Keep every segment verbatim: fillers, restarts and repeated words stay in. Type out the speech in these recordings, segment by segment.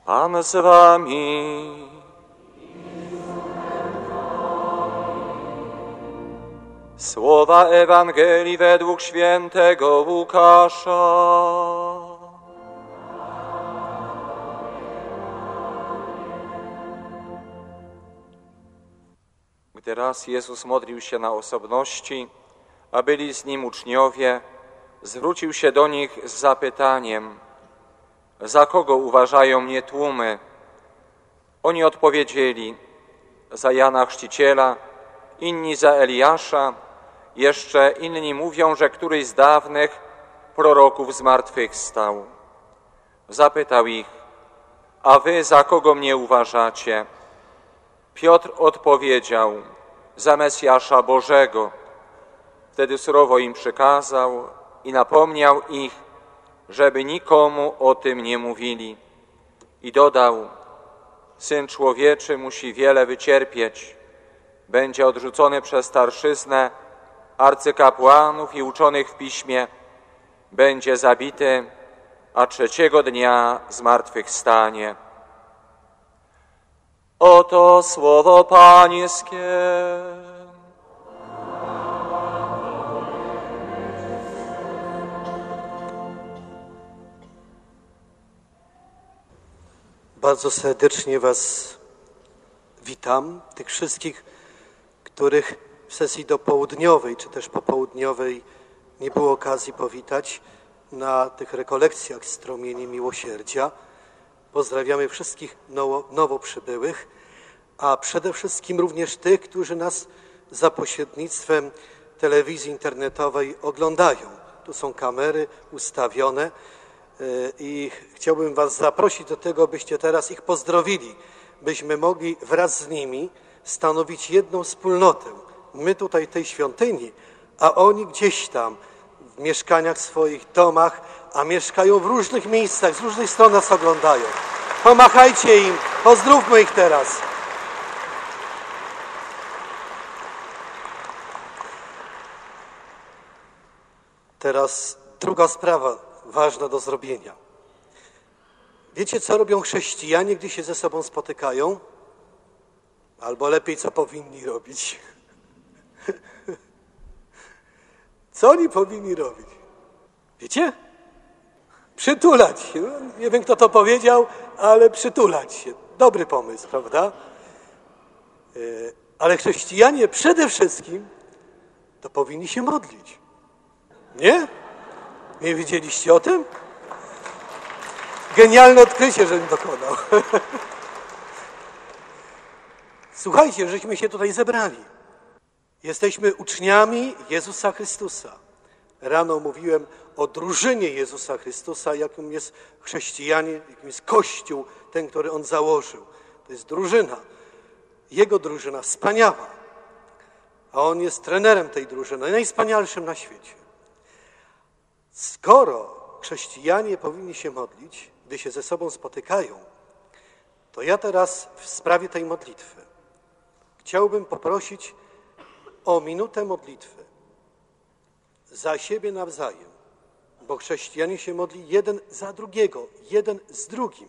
Pan z wami. Słowa Ewangelii według świętego Łukasza. Gdy raz Jezus modlił się na osobności, a byli z Nim uczniowie, zwrócił się do nich z zapytaniem: za kogo uważają mnie tłumy? Oni odpowiedzieli: za Jana Chrzciciela, inni za Eliasza, jeszcze inni mówią, że któryś z dawnych proroków zmartwychwstał. Zapytał ich: a wy za kogo mnie uważacie? Piotr odpowiedział: za Mesjasza Bożego. Wtedy surowo im przykazał i napomniał ich, żeby nikomu o tym nie mówili. I dodał: Syn Człowieczy musi wiele wycierpieć, będzie odrzucony przez starszyznę, arcykapłanów i uczonych w piśmie, będzie zabity, a trzeciego dnia zmartwychwstanie. Oto słowo Pańskie. Bardzo serdecznie Was witam, tych wszystkich, których w sesji dopołudniowej czy też popołudniowej nie było okazji powitać na tych rekolekcjach Strumieni Miłosierdzia. Pozdrawiamy wszystkich nowo, nowo przybyłych, a przede wszystkim również tych, którzy nas za pośrednictwem telewizji internetowej oglądają. Tu są kamery ustawione i chciałbym Was zaprosić do tego, byście teraz ich pozdrowili, byśmy mogli wraz z nimi stanowić jedną wspólnotę. My tutaj w tej świątyni, a oni gdzieś tam w mieszkaniach swoich, domach, a mieszkają w różnych miejscach, z różnych stron nas oglądają. Pomachajcie im, pozdrówmy ich teraz. Teraz druga sprawa ważna do zrobienia. Wiecie, co robią chrześcijanie, gdy się ze sobą spotykają? Albo lepiej, co powinni robić? Co oni powinni robić? Wiecie? Przytulać się. No, nie wiem, kto to powiedział, ale przytulać się. Dobry pomysł, prawda? Ale chrześcijanie przede wszystkim to powinni się modlić. Nie? Nie wiedzieliście o tym? Genialne odkrycie, żebym dokonał. Słuchajcie, żeśmy się tutaj zebrali. Jesteśmy uczniami Jezusa Chrystusa. Rano mówiłem o drużynie Jezusa Chrystusa, jakim jest chrześcijanie, jakim jest Kościół, ten, który On założył. To jest drużyna. Jego drużyna, wspaniała. A On jest trenerem tej drużyny, najwspanialszym na świecie. Skoro chrześcijanie powinni się modlić, gdy się ze sobą spotykają, to ja teraz w sprawie tej modlitwy chciałbym poprosić o minutę modlitwy za siebie nawzajem, bo chrześcijanie się modli jeden za drugiego, jeden z drugim.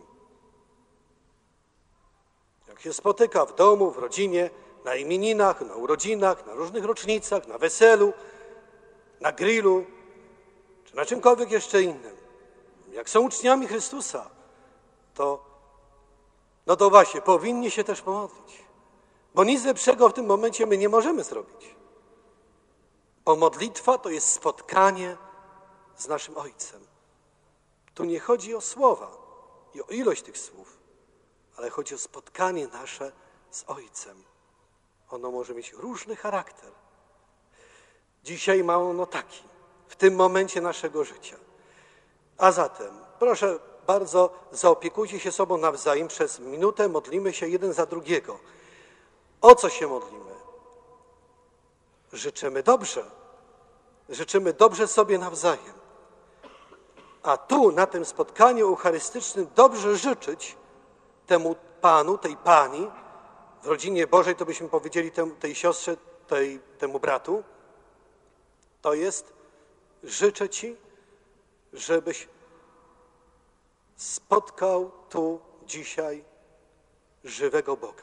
Jak się spotyka w domu, w rodzinie, na imieninach, na urodzinach, na różnych rocznicach, na weselu, na grillu, czy na czymkolwiek jeszcze innym. Jak są uczniami Chrystusa, to no to właśnie, powinni się też pomodlić. Bo nic lepszego w tym momencie my nie możemy zrobić. Bo modlitwa to jest spotkanie z naszym Ojcem. Tu nie chodzi o słowa i o ilość tych słów, ale chodzi o spotkanie nasze z Ojcem. Ono może mieć różny charakter. Dzisiaj ma ono taki, w tym momencie naszego życia. A zatem, proszę bardzo, zaopiekujcie się sobą nawzajem. Przez minutę modlimy się jeden za drugiego. O co się modlimy? Życzymy dobrze. Życzymy dobrze sobie nawzajem. A tu, na tym spotkaniu eucharystycznym, dobrze życzyć temu Panu, tej Pani, w rodzinie Bożej, to byśmy powiedzieli tej, tej siostrze, tej, temu bratu, to jest, życzę Ci, żebyś spotkał tu dzisiaj żywego Boga.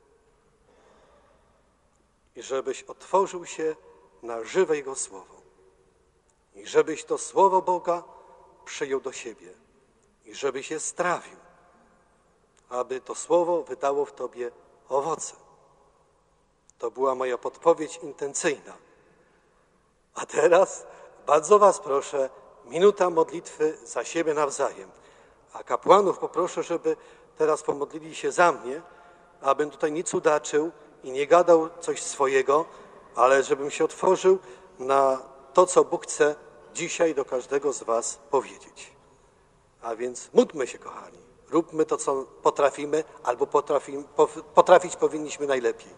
I żebyś otworzył się na żywe Jego Słowo. I żebyś to Słowo Boga przyjął do siebie. I żebyś je strawił. Aby to Słowo wydało w tobie owoce. To była moja podpowiedź intencyjna. A teraz bardzo was proszę, minuta modlitwy za siebie nawzajem. A kapłanów poproszę, żeby teraz pomodlili się za mnie, abym tutaj nie cudaczył i nie gadał coś swojego, ale żebym się otworzył na to, co Bóg chce dzisiaj do każdego z was powiedzieć. A więc módlmy się, kochani. Róbmy to, co potrafimy, albo potrafi, potrafić powinniśmy najlepiej.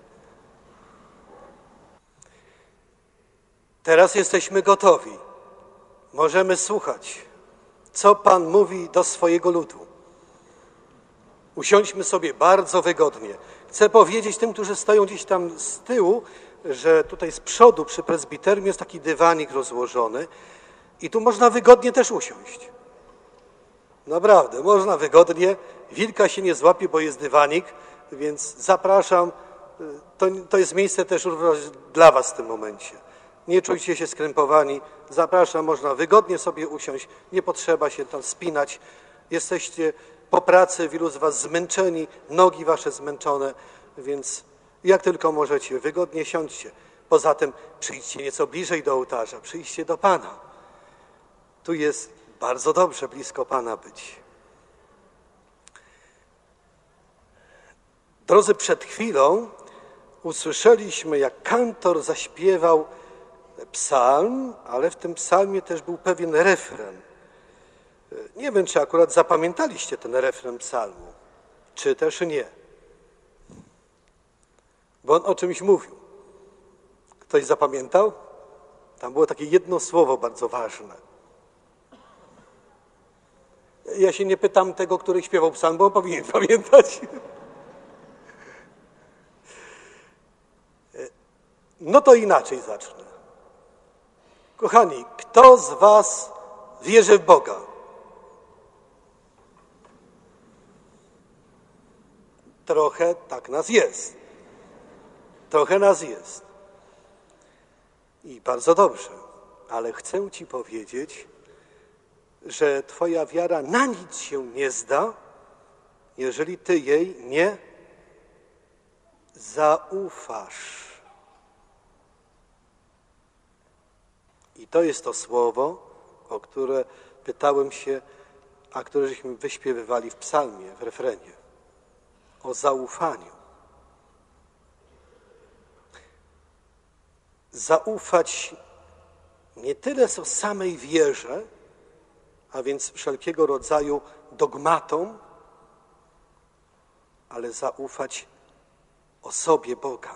Teraz jesteśmy gotowi. Możemy słuchać, co Pan mówi do swojego ludu. Usiądźmy sobie bardzo wygodnie. Chcę powiedzieć tym, którzy stoją gdzieś tam z tyłu, że tutaj z przodu przy prezbiterium jest taki dywanik rozłożony i tu można wygodnie też usiąść. Naprawdę, można wygodnie. Wilka się nie złapie, bo jest dywanik, więc zapraszam. To, to jest miejsce też dla was w tym momencie. Nie czujcie się skrępowani. Zapraszam, można wygodnie sobie usiąść. Nie potrzeba się tam spinać. Jesteście po pracy, wielu z was zmęczeni, nogi wasze zmęczone, więc jak tylko możecie, wygodnie siądźcie. Poza tym przyjdźcie nieco bliżej do ołtarza, przyjdźcie do Pana. Tu jest bardzo dobrze blisko Pana być. Drodzy, przed chwilą usłyszeliśmy, jak kantor zaśpiewał psalm, ale w tym psalmie też był pewien refren. Nie wiem, czy akurat zapamiętaliście ten refren psalmu, czy też nie. Bo on o czymś mówił. Ktoś zapamiętał? Tam było takie jedno słowo bardzo ważne. Ja się nie pytam tego, który śpiewał psalm, bo on powinien pamiętać. No to inaczej zacznę. Kochani, kto z was wierzy w Boga? Trochę tak nas jest. Trochę nas jest. I bardzo dobrze, ale chcę ci powiedzieć, że twoja wiara na nic się nie zda, jeżeli ty jej nie zaufasz. I to jest to słowo, o które pytałem się, a które żeśmy wyśpiewywali w psalmie, w refrenie. O zaufaniu. Zaufać nie tyle o samej wierze, a więc wszelkiego rodzaju dogmatom, ale zaufać osobie Boga.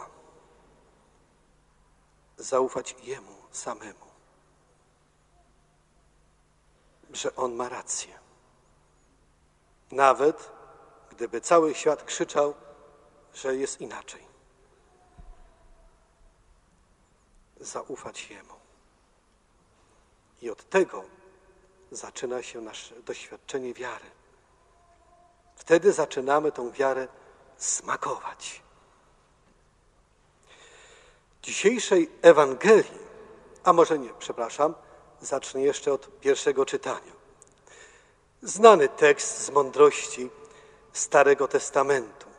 Zaufać Jemu samemu. Że On ma rację. Nawet gdyby cały świat krzyczał, że jest inaczej. Zaufać Jemu. I od tego zaczyna się nasze doświadczenie wiary. Wtedy zaczynamy tą wiarę smakować. W dzisiejszej Ewangelii, a może nie, przepraszam, zacznę jeszcze od pierwszego czytania. Znany tekst z mądrości Starego Testamentu.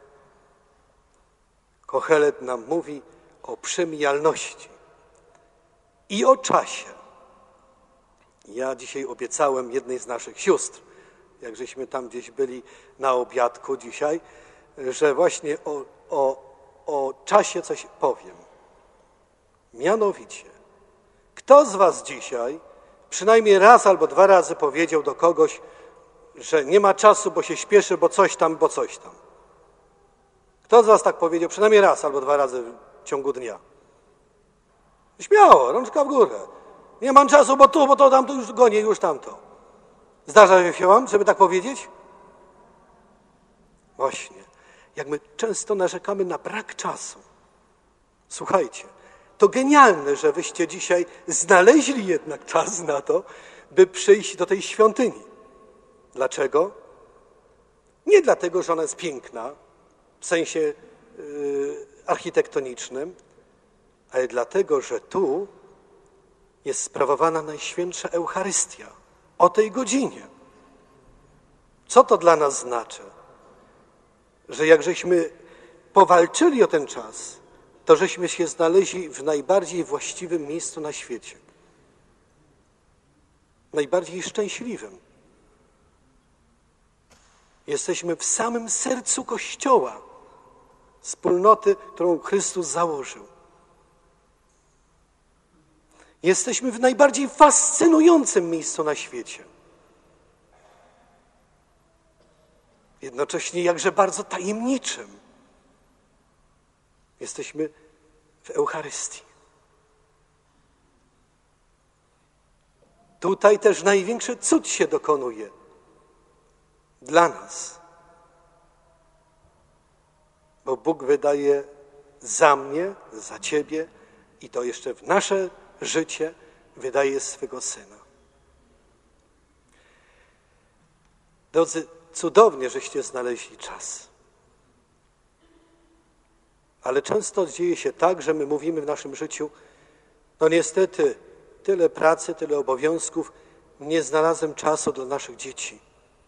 Kohelet nam mówi o przemijalności i o czasie. Ja dzisiaj obiecałem jednej z naszych sióstr, jak żeśmy tam gdzieś byli na obiadku dzisiaj, że właśnie o, o, o czasie coś powiem. Mianowicie, kto z was dzisiaj przynajmniej raz albo dwa razy powiedział do kogoś, że nie ma czasu, bo się śpieszy, bo coś tam, bo coś tam? Kto z was tak powiedział przynajmniej raz albo dwa razy w ciągu dnia? Śmiało, rączka w górę. Nie mam czasu, bo tu, bo to tamto, już gonię, już tamto. Zdarza się wam, żeby tak powiedzieć? Właśnie. Jak my często narzekamy na brak czasu. Słuchajcie, to genialne, że wyście dzisiaj znaleźli jednak czas na to, by przyjść do tej świątyni. Dlaczego? Nie dlatego, że ona jest piękna w sensie yy, architektonicznym, ale dlatego, że tu jest sprawowana Najświętsza Eucharystia o tej godzinie. Co to dla nas znaczy? Że jak żeśmy powalczyli o ten czas, to żeśmy się znaleźli w najbardziej właściwym miejscu na świecie. Najbardziej szczęśliwym. Jesteśmy w samym sercu Kościoła, wspólnoty, którą Chrystus założył. Jesteśmy w najbardziej fascynującym miejscu na świecie. Jednocześnie jakże bardzo tajemniczym. Jesteśmy w Eucharystii. Tutaj też największy cud się dokonuje dla nas. Bo Bóg wydaje za mnie, za ciebie i to jeszcze w nasze życie wydaje swego Syna. Drodzy, cudownie, żeście znaleźli czas. Ale często dzieje się tak, że my mówimy w naszym życiu, no niestety, tyle pracy, tyle obowiązków, nie znalazłem czasu dla naszych dzieci.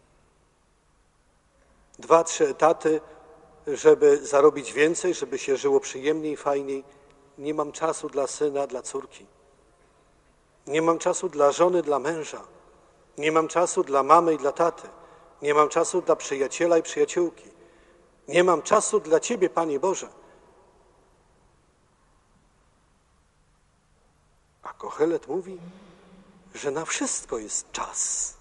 Dwa, trzy etaty, żeby zarobić więcej, żeby się żyło przyjemniej, fajniej. Nie mam czasu dla syna, dla córki. Nie mam czasu dla żony, dla męża. Nie mam czasu dla mamy i dla taty. Nie mam czasu dla przyjaciela i przyjaciółki. Nie mam czasu dla Ciebie, Panie Boże. A Kohelet mówi, że na wszystko jest czas.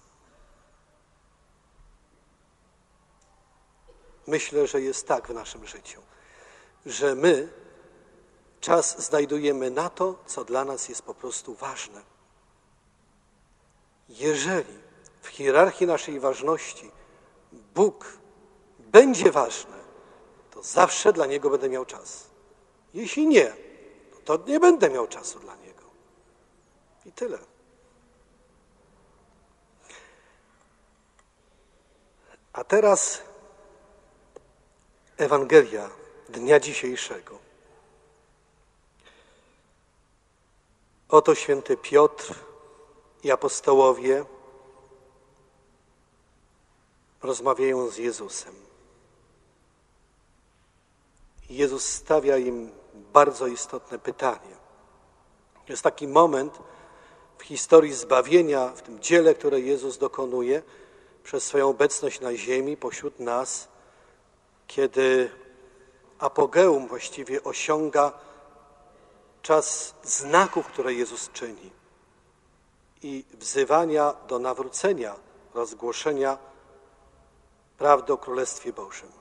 Myślę, że jest tak w naszym życiu, że my czas znajdujemy na to, co dla nas jest po prostu ważne. Jeżeli w hierarchii naszej ważności Bóg będzie ważny, to zawsze dla Niego będę miał czas. Jeśli nie, to nie będę miał czasu dla Niego. I tyle. A teraz Ewangelia dnia dzisiejszego. Oto święty Piotr i apostołowie rozmawiają z Jezusem. Jezus stawia im bardzo istotne pytanie. To jest taki moment w historii zbawienia, w tym dziele, które Jezus dokonuje przez swoją obecność na ziemi, pośród nas, kiedy apogeum właściwie osiąga czas znaków, które Jezus czyni i wzywania do nawrócenia, rozgłoszenia prawdy o Królestwie Bożym.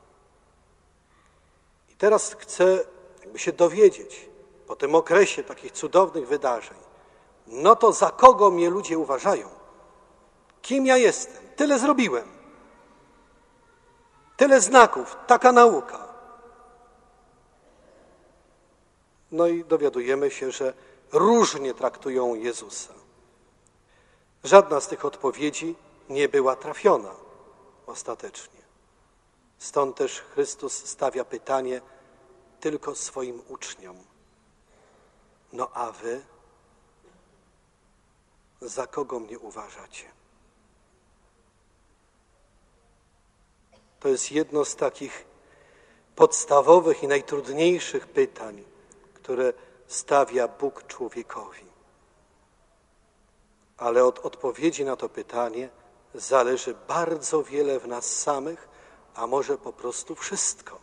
I teraz chcę jakby się dowiedzieć po tym okresie takich cudownych wydarzeń, no to za kogo mnie ludzie uważają? Kim ja jestem? Tyle zrobiłem. Tyle znaków, taka nauka. No i dowiadujemy się, że różnie traktują Jezusa. Żadna z tych odpowiedzi nie była trafiona ostatecznie. Stąd też Chrystus stawia pytanie tylko swoim uczniom. No a wy za kogo mnie uważacie? To jest jedno z takich podstawowych i najtrudniejszych pytań, które stawia Bóg człowiekowi. Ale od odpowiedzi na to pytanie zależy bardzo wiele w nas samych, a może po prostu wszystko.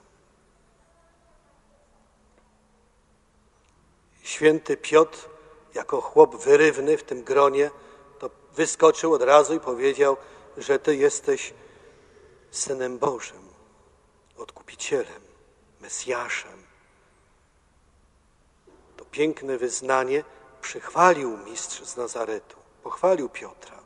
Święty Piotr, jako chłop wyrywny w tym gronie, to wyskoczył od razu i powiedział, że Ty jesteś Synem Bożym, Odkupicielem, Mesjaszem. To piękne wyznanie przychwalił mistrz z Nazaretu, pochwalił Piotra.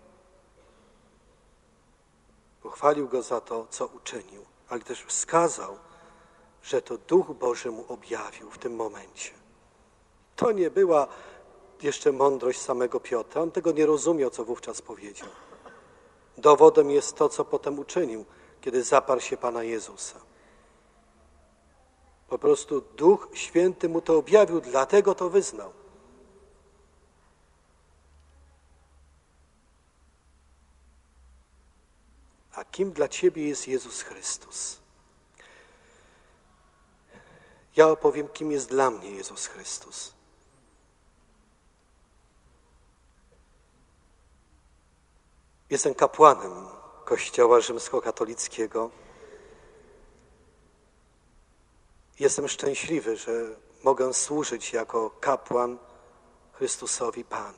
Pochwalił go za to, co uczynił, ale też wskazał, że to Duch Boży mu objawił w tym momencie. To nie była jeszcze mądrość samego Piotra. On tego nie rozumiał, co wówczas powiedział. Dowodem jest to, co potem uczynił, kiedy zaparł się Pana Jezusa. Po prostu Duch Święty mu to objawił, dlatego to wyznał. A kim dla ciebie jest Jezus Chrystus? Ja opowiem, kim jest dla mnie Jezus Chrystus. Jestem kapłanem Kościoła rzymskokatolickiego. Jestem szczęśliwy, że mogę służyć jako kapłan Chrystusowi Panu.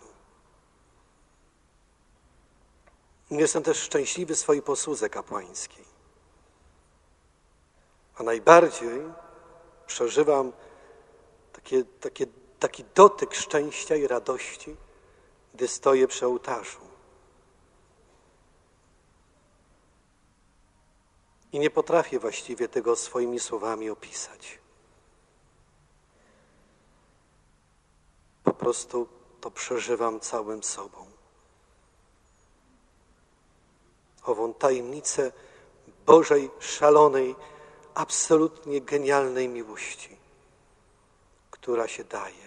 Jestem też szczęśliwy w swojej posłudze kapłańskiej. A najbardziej przeżywam takie, takie, taki dotyk szczęścia i radości, gdy stoję przy ołtarzu. I nie potrafię właściwie tego swoimi słowami opisać. Po prostu to przeżywam całym sobą. Ową tajemnicę Bożej, szalonej, absolutnie genialnej miłości, która się daje.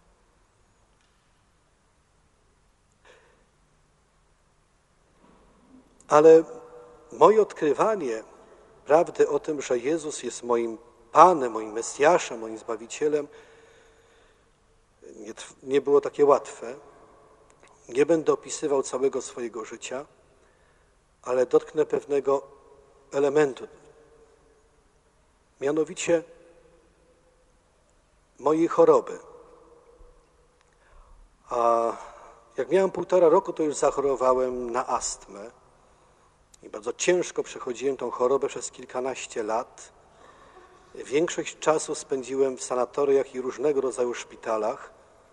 Ale moje odkrywanie prawdy o tym, że Jezus jest moim Panem, moim Mesjaszem, moim Zbawicielem, nie, nie było takie łatwe. Nie będę opisywał całego swojego życia, ale dotknę pewnego elementu. Mianowicie mojej choroby. A jak miałem półtora roku, to już zachorowałem na astmę. I bardzo ciężko przechodziłem tą chorobę przez kilkanaście lat. Większość czasu spędziłem w sanatoriach i różnego rodzaju szpitalach.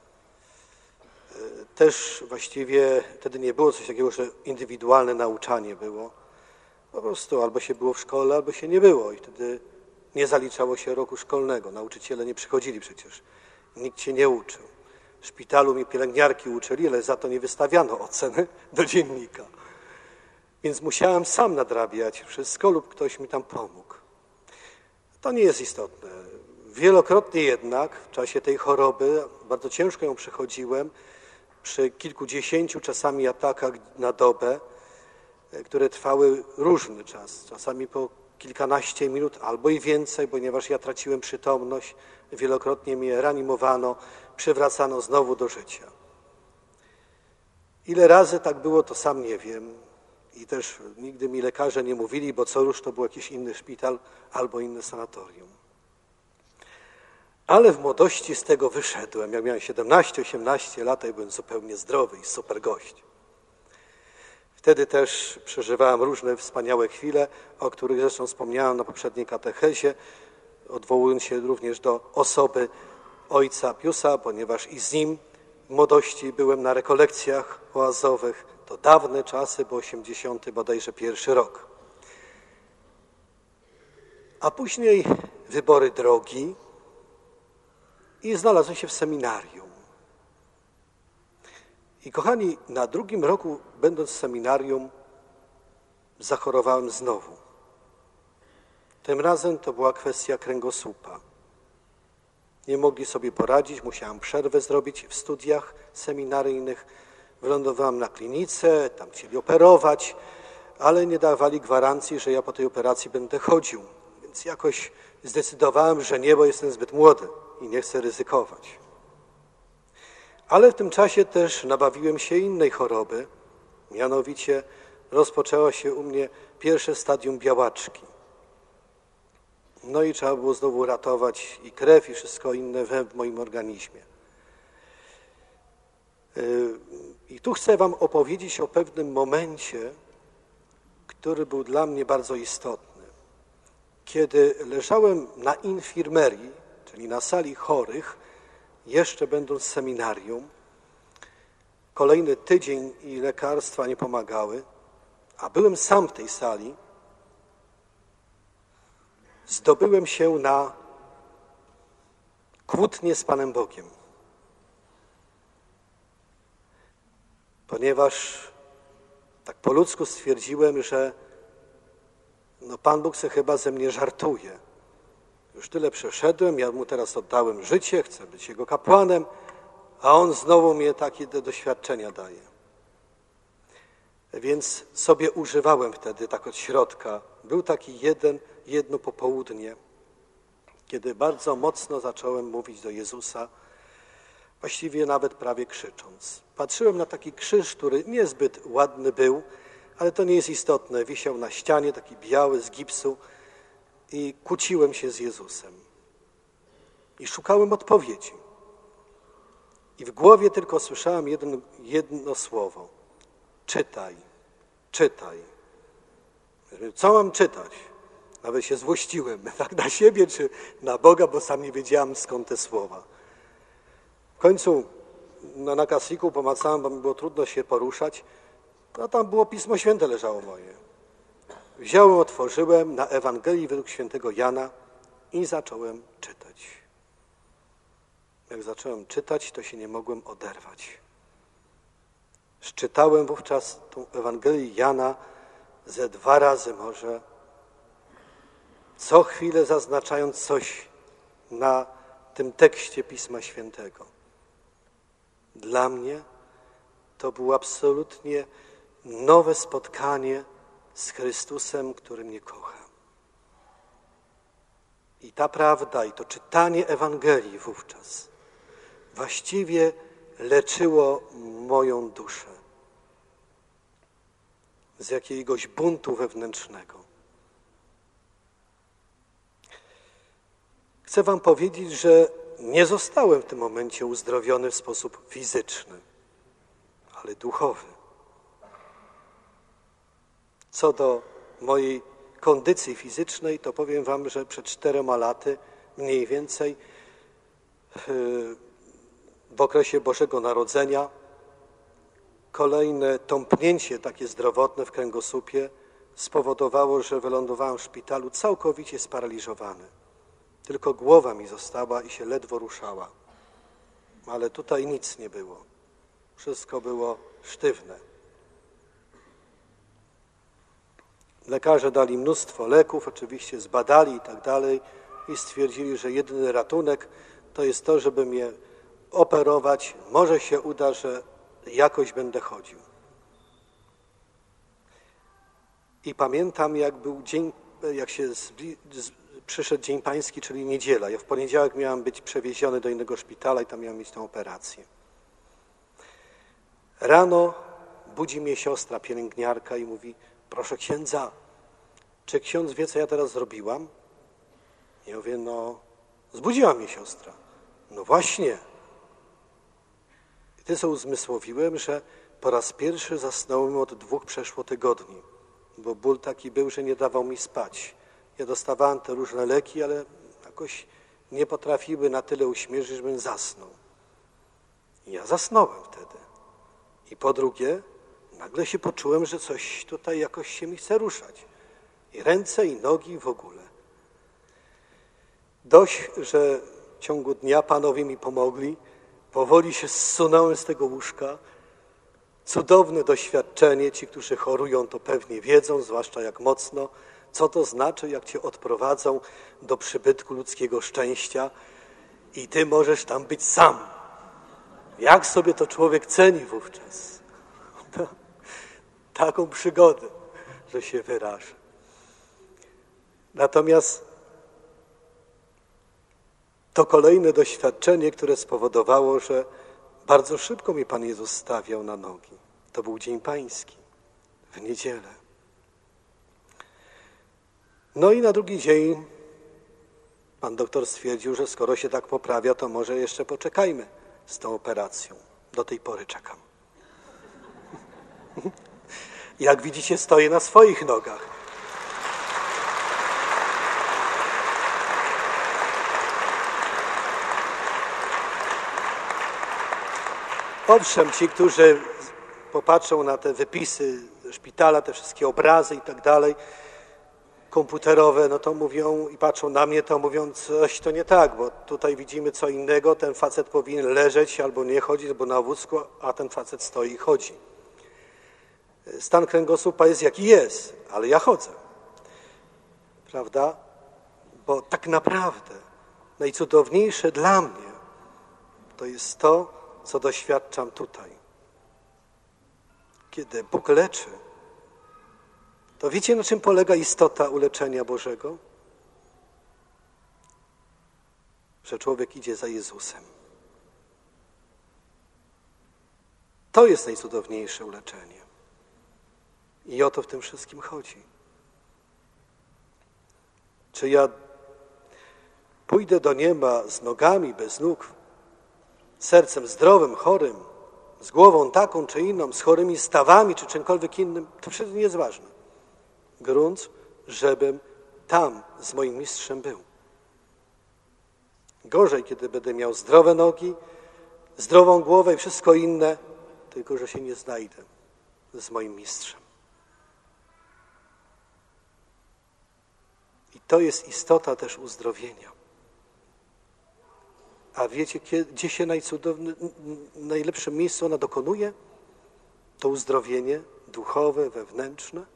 Też właściwie wtedy nie było coś takiego, że indywidualne nauczanie było. Po prostu albo się było w szkole, albo się nie było. I wtedy nie zaliczało się roku szkolnego. Nauczyciele nie przychodzili przecież. Nikt się nie uczył. W szpitalu mnie pielęgniarki uczyli, ale za to nie wystawiano oceny do dziennika. Więc musiałem sam nadrabiać wszystko lub ktoś mi tam pomógł. To nie jest istotne. Wielokrotnie jednak w czasie tej choroby, bardzo ciężko ją przechodziłem, przy kilkudziesięciu czasami atakach na dobę, które trwały różny czas, czasami po kilkanaście minut albo i więcej, ponieważ ja traciłem przytomność, wielokrotnie mnie reanimowano, przywracano znowu do życia. Ile razy tak było, to sam nie wiem. I też nigdy mi lekarze nie mówili, bo co już to był jakiś inny szpital albo inne sanatorium. Ale w młodości z tego wyszedłem. Jak miałem siedemnaście osiemnaście lat i byłem zupełnie zdrowy i super gość. Wtedy też przeżywałem różne wspaniałe chwile, o których zresztą wspomniałem na poprzedniej katechezie, odwołując się również do osoby ojca Piusa, ponieważ i z nim w młodości byłem na rekolekcjach oazowych. To dawne czasy, bo osiemdziesiąty bodajże pierwszy rok. A później wybory drogi i znalazłem się w seminarium. I kochani, na drugim roku, będąc w seminarium, zachorowałem znowu. Tym razem to była kwestia kręgosłupa. Nie mogli sobie poradzić, musiałem przerwę zrobić w studiach seminaryjnych. Wylądowałem na klinice, tam chcieli operować, ale nie dawali gwarancji, że ja po tej operacji będę chodził. Więc jakoś zdecydowałem, że nie, bo jestem zbyt młody i nie chcę ryzykować. Ale w tym czasie też nabawiłem się innej choroby, mianowicie rozpoczęło się u mnie pierwsze stadium białaczki. No i trzeba było znowu ratować i krew, i wszystko inne w moim organizmie. I tu chcę wam opowiedzieć o pewnym momencie, który był dla mnie bardzo istotny. Kiedy leżałem na infirmerii, czyli na sali chorych, jeszcze będąc w seminarium, kolejny tydzień i lekarstwa nie pomagały, a byłem sam w tej sali, zdobyłem się na kłótnię z Panem Bogiem. Ponieważ tak po ludzku stwierdziłem, że no Pan Bóg se chyba ze mnie żartuje. Już tyle przeszedłem, ja mu teraz oddałem życie, chcę być jego kapłanem, a on znowu mnie takie do doświadczenia daje. Więc sobie używałem wtedy tak od środka. Był taki jeden, jedno popołudnie, kiedy bardzo mocno zacząłem mówić do Jezusa, właściwie nawet prawie krzycząc. Patrzyłem na taki krzyż, który niezbyt ładny był, ale to nie jest istotne. Wisiał na ścianie, taki biały z gipsu i kłóciłem się z Jezusem. I szukałem odpowiedzi. I w głowie tylko słyszałem jedno, jedno słowo. Czytaj, czytaj. Co mam czytać? Nawet się złościłem, tak na siebie czy na Boga, bo sam nie wiedziałem, skąd te słowa. W końcu na nakazniku pomacałem, bo mi było trudno się poruszać, a tam było Pismo Święte leżało moje. Wziąłem, otworzyłem na Ewangelii według świętego Jana i zacząłem czytać. Jak zacząłem czytać, to się nie mogłem oderwać. Czytałem wówczas tą Ewangelię Jana ze dwa razy może, co chwilę zaznaczając coś na tym tekście Pisma Świętego. Dla mnie to było absolutnie nowe spotkanie z Chrystusem, który mnie kocha. I ta prawda, i to czytanie Ewangelii wówczas właściwie leczyło moją duszę z jakiegoś buntu wewnętrznego. Chcę wam powiedzieć, że nie zostałem w tym momencie uzdrowiony w sposób fizyczny, ale duchowy. Co do mojej kondycji fizycznej, to powiem wam, że przed czterema laty mniej więcej w okresie Bożego Narodzenia kolejne tąpnięcie takie zdrowotne w kręgosłupie spowodowało, że wylądowałem w szpitalu całkowicie sparaliżowany. Tylko głowa mi została i się ledwo ruszała. Ale tutaj nic nie było. Wszystko było sztywne. Lekarze dali mnóstwo leków, oczywiście zbadali i tak dalej i stwierdzili, że jedyny ratunek to jest to, żeby mnie operować. Może się uda, że jakoś będę chodził. I pamiętam, jak był dzień, jak się zbli, z, przyszedł Dzień Pański, czyli niedziela. Ja w poniedziałek miałem być przewieziony do innego szpitala i tam miałem mieć tę operację. Rano budzi mnie siostra, pielęgniarka i mówi: proszę księdza, czy ksiądz wie, co ja teraz zrobiłam? Ja mówię: no, zbudziła mnie siostra. No właśnie. I ty sobie uzmysłowiłem, że po raz pierwszy zasnąłem od dwóch przeszło tygodni, bo ból taki był, że nie dawał mi spać. Ja dostawałem te różne leki, ale jakoś nie potrafiły na tyle uśmierzyć, żebym zasnął. I ja zasnąłem wtedy. I po drugie, nagle się poczułem, że coś tutaj jakoś się mi chce ruszać. I ręce, i nogi, i w ogóle. Dość, że w ciągu dnia panowie mi pomogli, powoli się zsunąłem z tego łóżka. Cudowne doświadczenie. Ci, którzy chorują, to pewnie wiedzą, zwłaszcza jak mocno, co to znaczy, jak cię odprowadzą do przybytku ludzkiego szczęścia i ty możesz tam być sam. Jak sobie to człowiek ceni wówczas? No, taką przygodę, że się wyrażę. Natomiast to kolejne doświadczenie, które spowodowało, że bardzo szybko mnie Pan Jezus stawiał na nogi. To był Dzień Pański, w niedzielę. No i na drugi dzień pan doktor stwierdził, że skoro się tak poprawia, to może jeszcze poczekajmy z tą operacją. Do tej pory czekam. Jak widzicie, stoję na swoich nogach. Owszem, ci, którzy popatrzą na te wypisy szpitala, te wszystkie obrazy i tak dalej, komputerowe, no to mówią i patrzą na mnie, to mówią, coś to nie tak, bo tutaj widzimy co innego, ten facet powinien leżeć albo nie chodzić, albo na wózku, a ten facet stoi i chodzi. Stan kręgosłupa jest jaki jest, ale ja chodzę. Prawda? Bo tak naprawdę najcudowniejsze dla mnie to jest to, co doświadczam tutaj. Kiedy Bóg leczy, to wiecie, na czym polega istota uleczenia Bożego? Że człowiek idzie za Jezusem. To jest najcudowniejsze uleczenie. I o to w tym wszystkim chodzi. Czy ja pójdę do nieba z nogami, bez nóg, sercem zdrowym, chorym, z głową taką czy inną, z chorymi stawami czy czymkolwiek innym, to wszystko nie jest ważne. Grunt, żebym tam z moim mistrzem był. Gorzej, kiedy będę miał zdrowe nogi, zdrową głowę i wszystko inne, tylko że się nie znajdę z moim mistrzem. I to jest istota też uzdrowienia. A wiecie, gdzie się najcudowne, najlepszym miejscu ona dokonuje? To uzdrowienie duchowe, wewnętrzne.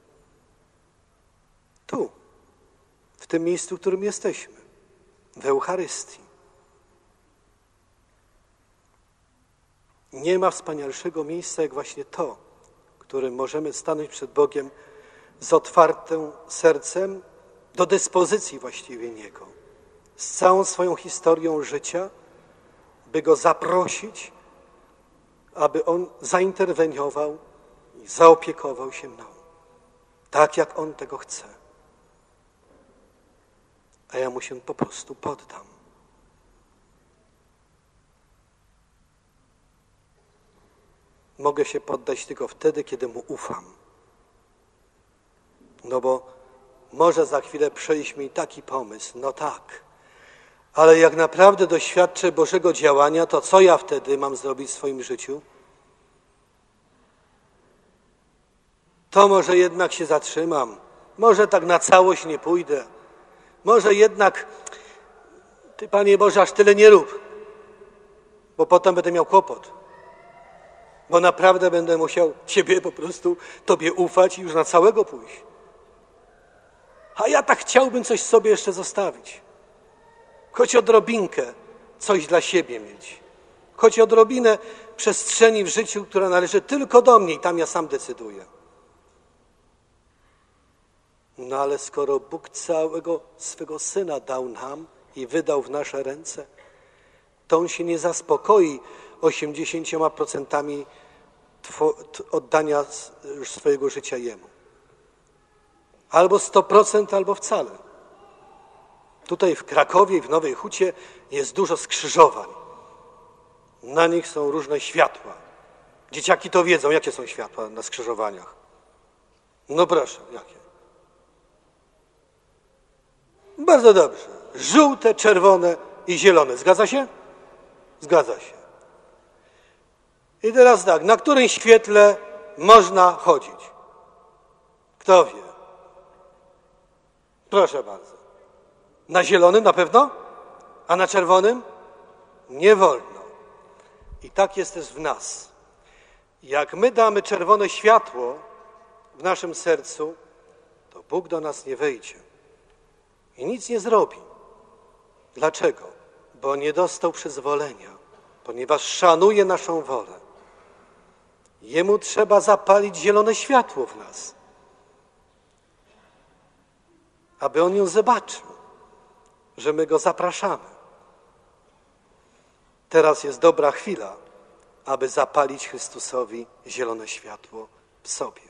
Tu, w tym miejscu, w którym jesteśmy, w Eucharystii. Nie ma wspanialszego miejsca jak właśnie to, w którym możemy stanąć przed Bogiem z otwartym sercem, do dyspozycji właściwie Niego, z całą swoją historią życia, by Go zaprosić, aby On zainterweniował i zaopiekował się mną, tak jak On tego chce. A ja Mu się po prostu poddam. Mogę się poddać tylko wtedy, kiedy Mu ufam. No bo może za chwilę przyjść mi taki pomysł, no tak, ale jak naprawdę doświadczę Bożego działania, to co ja wtedy mam zrobić w swoim życiu? To może jednak się zatrzymam, może tak na całość nie pójdę, może jednak, Ty, Panie Boże, aż tyle nie rób, bo potem będę miał kłopot, bo naprawdę będę musiał Ciebie po prostu, Tobie ufać i już na całego pójść. A ja tak chciałbym coś sobie jeszcze zostawić. Choć odrobinkę coś dla siebie mieć. Choć odrobinę przestrzeni w życiu, która należy tylko do mnie i tam ja sam decyduję. No ale skoro Bóg całego swego Syna dał nam i wydał w nasze ręce, to On się nie zaspokoi osiemdziesięcioma procentami oddania swojego życia Jemu. Albo sto procent, albo wcale. Tutaj w Krakowie i w Nowej Hucie jest dużo skrzyżowań. Na nich są różne światła. Dzieciaki to wiedzą, jakie są światła na skrzyżowaniach. No proszę, jakie? Bardzo dobrze. Żółte, czerwone i zielone. Zgadza się? Zgadza się. I teraz tak, na którym świetle można chodzić? Kto wie? Proszę bardzo. Na zielonym na pewno? A na czerwonym? Nie wolno. I tak jest też w nas. Jak my damy czerwone światło w naszym sercu, to Bóg do nas nie wejdzie. I nic nie zrobi. Dlaczego? Bo nie dostał przyzwolenia, ponieważ szanuje naszą wolę. Jemu trzeba zapalić zielone światło w nas, aby On ją zobaczył, że my Go zapraszamy. Teraz jest dobra chwila, aby zapalić Chrystusowi zielone światło w sobie.